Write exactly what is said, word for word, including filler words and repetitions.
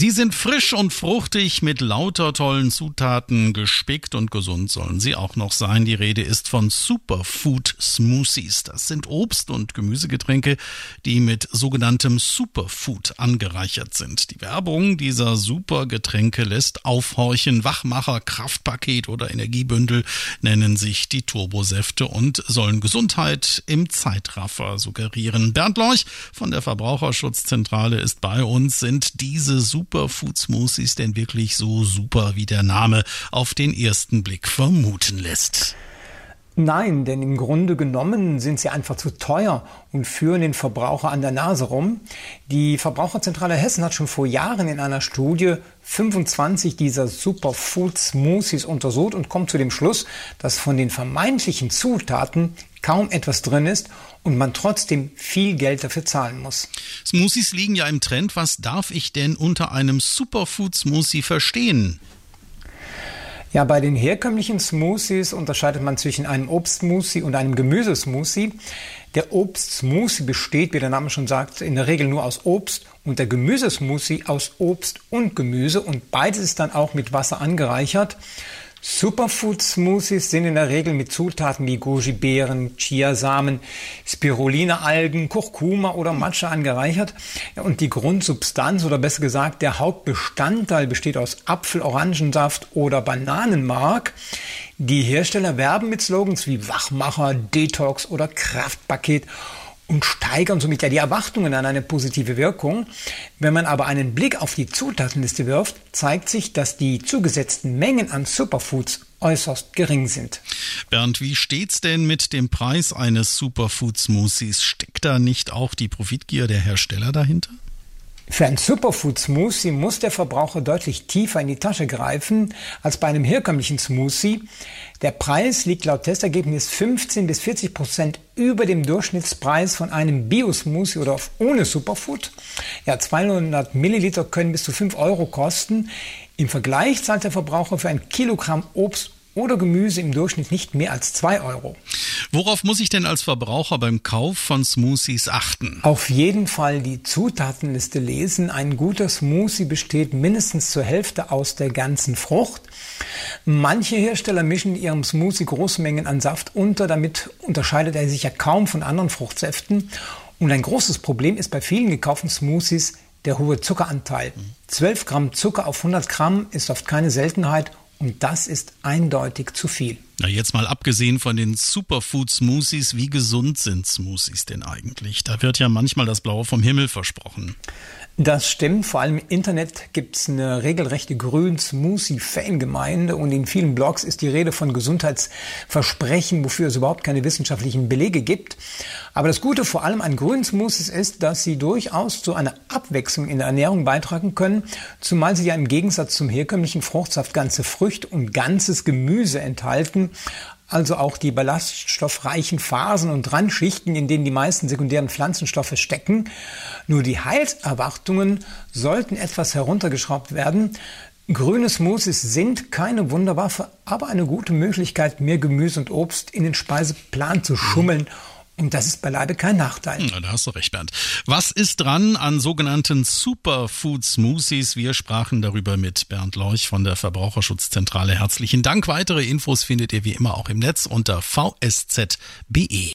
Sie sind frisch und fruchtig mit lauter tollen Zutaten, gespickt und gesund sollen sie auch noch sein. Die Rede ist von Superfood Smoothies. Das sind Obst- und Gemüsegetränke, die mit sogenanntem Superfood angereichert sind. Die Werbung dieser Supergetränke lässt aufhorchen. Wachmacher, Kraftpaket oder Energiebündel nennen sich die Turbosäfte und sollen Gesundheit im Zeitraffer suggerieren. Bernd Lorch von der Verbraucherschutzzentrale ist bei uns. Sind diese Superfood Smoothies denn wirklich so super, wie der Name auf den ersten Blick vermuten lässt? Nein, denn im Grunde genommen sind sie einfach zu teuer und führen den Verbraucher an der Nase rum. Die Verbraucherzentrale Hessen hat schon vor Jahren in einer Studie fünfundzwanzig dieser Superfood Smoothies untersucht und kommt zu dem Schluss, dass von den vermeintlichen Zutaten kaum etwas drin ist und man trotzdem viel Geld dafür zahlen muss. Smoothies liegen ja im Trend. Was darf ich denn unter einem Superfood Smoothie verstehen? Ja, bei den herkömmlichen Smoothies unterscheidet man zwischen einem Obstsmoothie und einem Gemüsesmoothie. Der Obstsmoothie besteht, wie der Name schon sagt, in der Regel nur aus Obst und der Gemüsesmoothie aus Obst und Gemüse und beides ist dann auch mit Wasser angereichert. Superfood-Smoothies sind in der Regel mit Zutaten wie Goji-Beeren, Chiasamen, Spirulina-Algen, Kurkuma oder Matcha angereichert. Und die Grundsubstanz oder besser gesagt der Hauptbestandteil besteht aus Apfel-, Orangensaft oder Bananenmark. Die Hersteller werben mit Slogans wie Wachmacher, Detox oder Kraftpaket und steigern somit ja die Erwartungen an eine positive Wirkung. Wenn man aber einen Blick auf die Zutatenliste wirft, zeigt sich, dass die zugesetzten Mengen an Superfoods äußerst gering sind. Bernd, wie steht's denn mit dem Preis eines Superfood Smoothies? Steckt da nicht auch die Profitgier der Hersteller dahinter? Für ein Superfood Smoothie muss der Verbraucher deutlich tiefer in die Tasche greifen als bei einem herkömmlichen Smoothie. Der Preis liegt laut Testergebnis fünfzehn bis vierzig Prozent über dem Durchschnittspreis von einem Bio-Smoothie oder ohne Superfood. Ja, zweihundert Milliliter können bis zu fünf Euro kosten. Im Vergleich zahlt der Verbraucher für ein Kilogramm Obst oder Gemüse im Durchschnitt nicht mehr als zwei Euro. Worauf muss ich denn als Verbraucher beim Kauf von Smoothies achten? Auf jeden Fall die Zutatenliste lesen. Ein guter Smoothie besteht mindestens zur Hälfte aus der ganzen Frucht. Manche Hersteller mischen in ihrem Smoothie große Mengen an Saft unter, damit unterscheidet er sich ja kaum von anderen Fruchtsäften. Und ein großes Problem ist bei vielen gekauften Smoothies der hohe Zuckeranteil. zwölf Gramm Zucker auf hundert Gramm ist oft keine Seltenheit. Und das ist eindeutig zu viel. Na, jetzt mal abgesehen von den Superfood-Smoothies, wie gesund sind Smoothies denn eigentlich? Da wird ja manchmal das Blaue vom Himmel versprochen. Das stimmt. Vor allem im Internet gibt es eine regelrechte Grün-Smoothie-Fangemeinde und in vielen Blogs ist die Rede von Gesundheitsversprechen, wofür es überhaupt keine wissenschaftlichen Belege gibt. Aber das Gute vor allem an grünen Smoothies ist, dass sie durchaus zu einer Abwechslung in der Ernährung beitragen können, zumal sie ja im Gegensatz zum herkömmlichen Fruchtsaft ganze Früchte und ganzes Gemüse enthalten. Also auch die ballaststoffreichen Phasen und Randschichten, in denen die meisten sekundären Pflanzenstoffe stecken. Nur die Heilserwartungen sollten etwas heruntergeschraubt werden. Grüne Smoothies sind keine Wunderwaffe, aber eine gute Möglichkeit, mehr Gemüse und Obst in den Speiseplan zu schummeln. Und das ist beileibe kein Nachteil. Ja, da hast du recht, Bernd. Was ist dran an sogenannten Superfood Smoothies? Wir sprachen darüber mit Bernd Lorch von der Verbraucherschutzzentrale. Herzlichen Dank. Weitere Infos findet ihr wie immer auch im Netz unter v s z punkt b e.